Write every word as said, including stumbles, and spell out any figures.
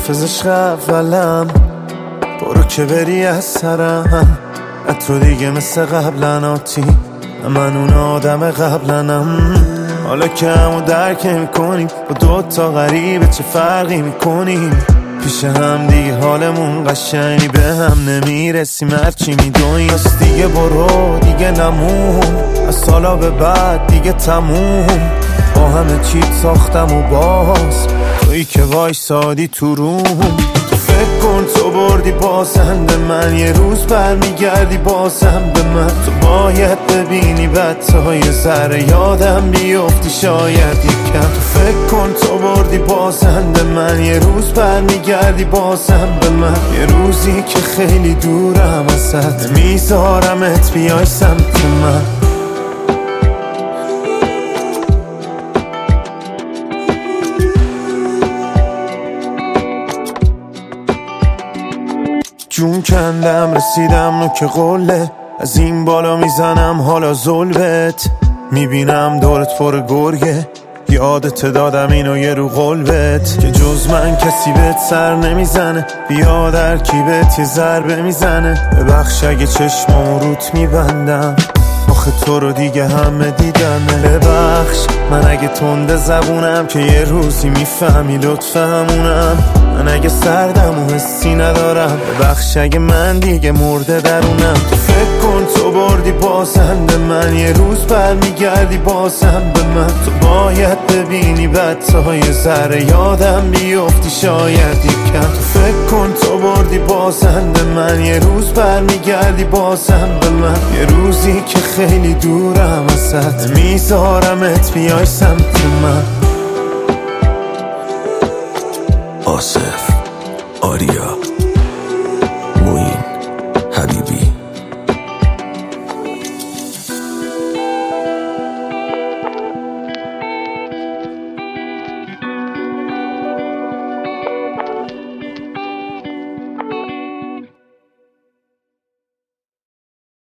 حافظش اولم، برو که بری از سرم. تو دیگه مثل قبلن آتی، من اون آدم قبلنم. حالا که همو درک میکنیم، با دوتا غریبه چه فرقی میکنیم؟ پیش هم دیگه حالمون قشنگی به هم نمیرسیم، هرچی میدونیم. پس دیگه برو دیگه نمون، از سالا به بعد دیگه تموم. با همه چیت ساختم و باز تویی که وایسادی تو روم. تو فکر کن تو بردی بازنده من، یه روز برمیگردی بازم به من. تو باید ببینی بعد تا یه ذره یادم بیفتی شاید یکم. تو فکر کن تو بردی بازنده من، یه روز برمیگردی بازم به من. یه روزی که خیلی دورم ازت، میذارمت بیای سمت من. جون کندم رسیدم نوک قله، از این بالا میزنم حالا ظلمت. میبینم دورت پر گرگه، یادت دادم اینو یه رو قلبت، که جز من کسی بهت سر نمیزنه. بیا در کیبت یه ضربه میزنه، ببخش اگه چشمامو روت میبندم، آخه تو رو دیگه همه دیدنه. ببخش من اگه تنده زبونم، که یه روزی میفهمی لطف همونم. من اگه سردم و حسی ندارم، ببخش اگه من دیگه مرده درونم. تو فکر کن تو بردی بازنده من، یه روز برمیگردی بازم به من. تو باید ببینی بعد تا یه ذره یادم بیفتی شاید یکم. تو فکر کن تو بردی بازنده من، یه روز برمیگردی بازم به من. یه روزی که خیلی دورم ازت، میذارمت بیای سمت من. آصف آریا